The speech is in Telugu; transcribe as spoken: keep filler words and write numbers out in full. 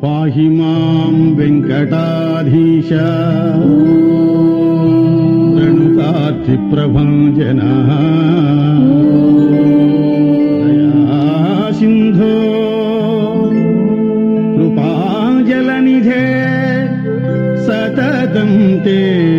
పాహి మాం వెంకటాధీశ రణుకార్తి ప్రభంజన దయా సింధో కృపాజలనిధే సతతం తే